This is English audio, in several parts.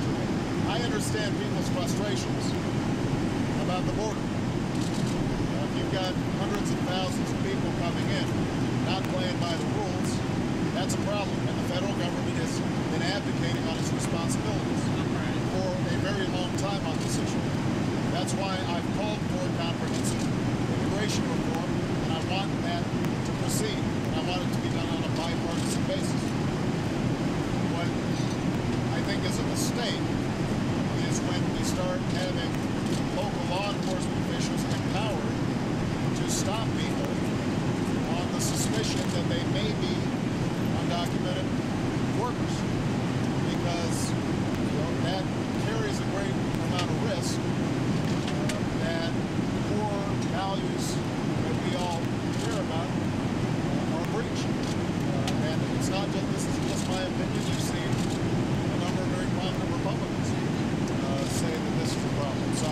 yesterday. I understand people's frustrations about the border. If you've got hundreds of thousands of people coming in, not playing by the rules, that's a problem. And the federal government has been abdicating on its responsibilities for a very long time on this issue. That's why I've called for comprehensive immigration reform, and I want that to proceed. And I want it to be done on a bipartisan basis. What I think is a mistake is when we start having local law enforcement officials empowered to stop people on the suspicion that they may be undocumented workers, because that carries a great amount of risk that core values that we all care about are breached. And it's not just, this is just my opinion. You've seen a number of very prominent Republicans say that this is a problem. So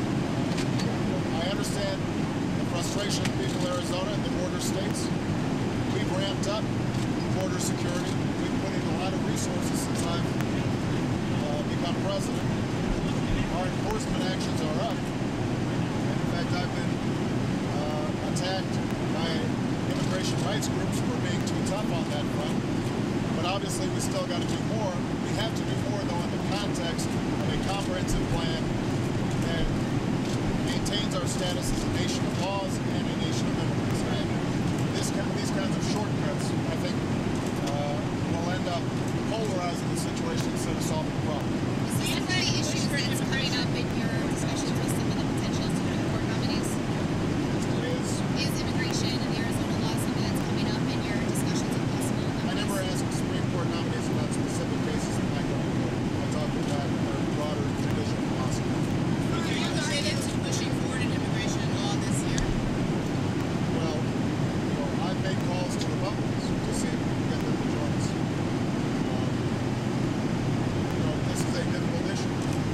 I understand the frustration of people in Arizona and the border states. We've ramped up border security. We've put in a lot of resources since I've become president. Our enforcement actions are up. And in fact, I've been attacked by immigration rights groups for being too tough on that front. But obviously, we still got to do more. We have to do more, though, in the context of a comprehensive plan that maintains our status as a nation of laws and a nation of immigrants. And these kinds of shortcuts, I think, will end up polarizing the situation instead of solving the problem. So one of the issues that's coming up in your discussions with some of the potential Supreme Court nominees is immigration and the Arizona law, something that's coming up in your discussions with possible nominees. I never asked Supreme Court nominees about specific cases in my government. I talked about their broader judicial philosophy. Are you committed to pushing forward an immigration law this year? Well, I've made calls to Republicans to see if we can get them to join us. This is a difficult issue.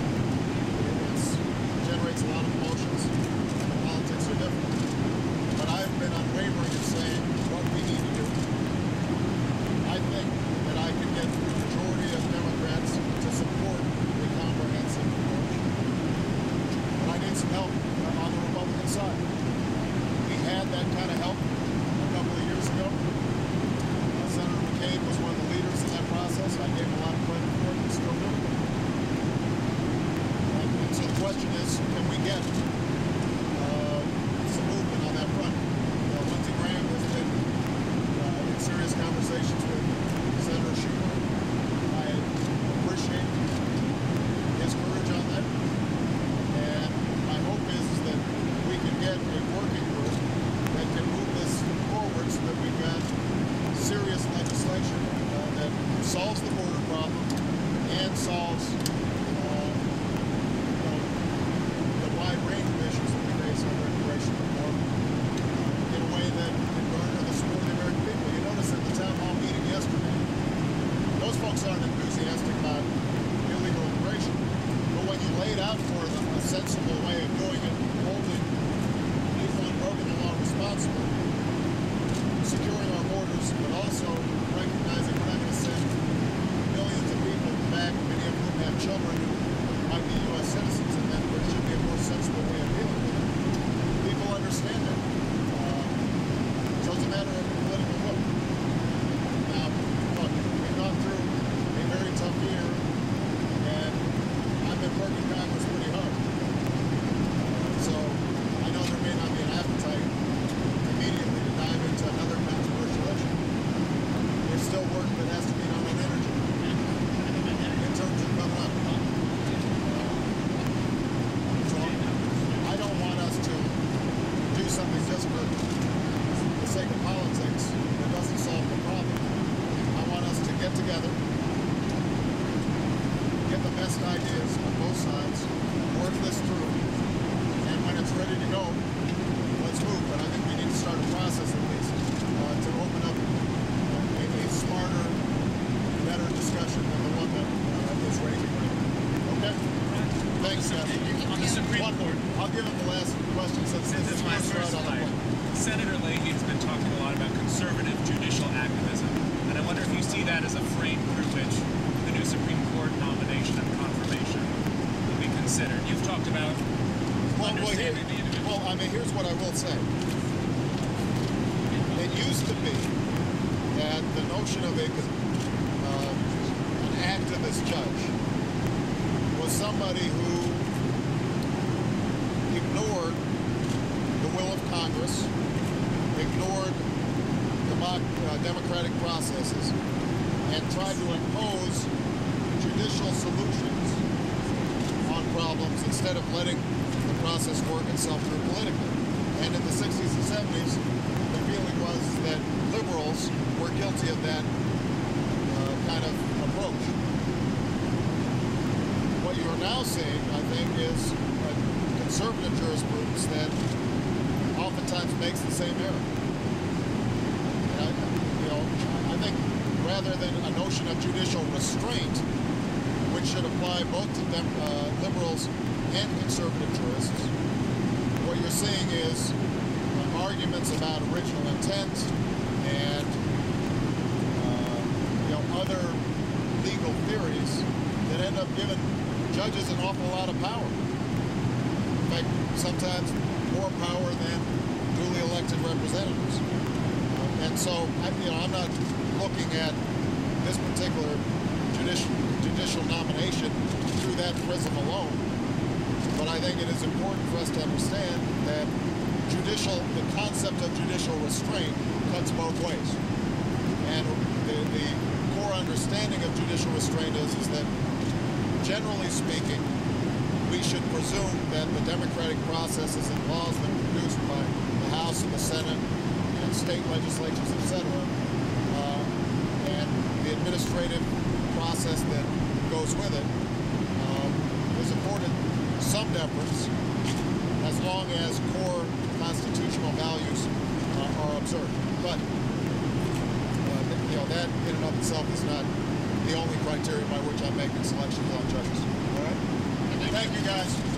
It generates a lot of emotions, and the politics are difficult. But I've been unwavering in saying what we need to do. I think that I can get the majority of Democrats to support a comprehensive approach. But I need some help on the Republican side. We had that kind of help a couple of years ago. Senator McCain was one of the leaders in that process. I gave him a lot of credit for it and still do. And so the question is, can we get some movement on that front? Lindsey Graham has been in serious conversations with Senator Schumer. I appreciate his courage on that. And my hope is that we can get a working group that can move this forward so that we've got serious legislation that solves the border problem and solves the wide range of issues that we face under immigration reform in a way that can garner the support of the American people. You notice at the town hall meeting yesterday, those folks aren't enthusiastic about illegal immigration, but when you laid out for them a sensible way of doing it, holding people who broken the law responsible, securing our borders, but also recognizing we're not going to send millions of people back, many of whom have children who might be U.S. citizens, and then there should be a more sensible way of dealing with it. People understand that. So it's a matter of political will. Now, look, we've gone through a very tough year, and I've been working Congress pretty hard. So I know there may not be an appetite immediately to dive into another controversial issue. There's still work that has to be done on energy in terms of coming up. So I don't want us to do something just for the sake of politics that doesn't solve the problem. I want us to get together, get the best ideas on both sides, work this through, and when it's ready to go, let's move. But I think we need to start a process at least to open up a smarter, better discussion than the one that is raging right now. Okay? Thanks, Seth. On the Supreme Court. I'll give him the last question since this is my first on the slide. point. Senator Leahy has been talking a lot about conservative judicial activism, and I wonder if you see that as a frame through which the new Supreme Court nomination and confirmation considered. You've talked about understanding the individual. Well, I mean, here's what I will say. It used to be that the notion of an activist judge was somebody who ignored the will of Congress, ignored democratic processes, and tried to impose judicial solutions on problems instead of letting the process work itself through politically. And in the 60s and 70s, the feeling was that liberals were guilty of that kind of approach. What you are now seeing, I think, is a conservative jurisprudence that oftentimes makes the same error. And I think rather than a notion of judicial restraint, which should apply both to liberals and conservative jurists, what you're seeing is arguments about original intent and other legal theories that end up giving judges an awful lot of power. In fact, sometimes more power than duly elected representatives. And so, I'm not looking at this particular judicial nomination through that prism alone. But I think it is important for us to understand that the concept of judicial restraint cuts both ways. And the core understanding of judicial restraint is that, generally speaking, we should presume that the democratic processes and laws that are produced by the House and the Senate and state legislatures, etc., and the administrative process that goes with it is afforded some deference as long as core constitutional values are observed. But that in and of itself is not the only criteria by which I'm making selections on judges. All right? Thank you, guys.